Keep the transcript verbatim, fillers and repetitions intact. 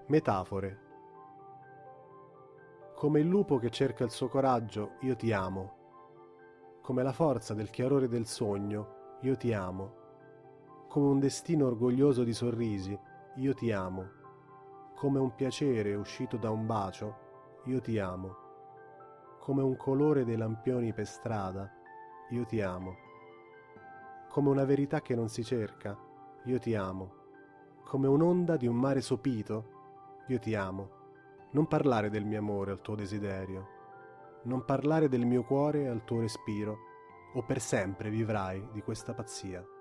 Metafore. Come il lupo che cerca il suo coraggio, io ti amo. Come la forza del chiarore del sogno, io ti amo. Come un destino orgoglioso di sorrisi, io ti amo. Come un piacere uscito da un bacio, io ti amo. Come un colore dei lampioni per strada, io ti amo. Come una verità che non si cerca, io ti amo. Come un'onda di un mare sopito, io ti amo. Non parlare del mio amore al tuo desiderio. Non parlare del mio cuore al tuo respiro, o per sempre vivrai di questa pazzia.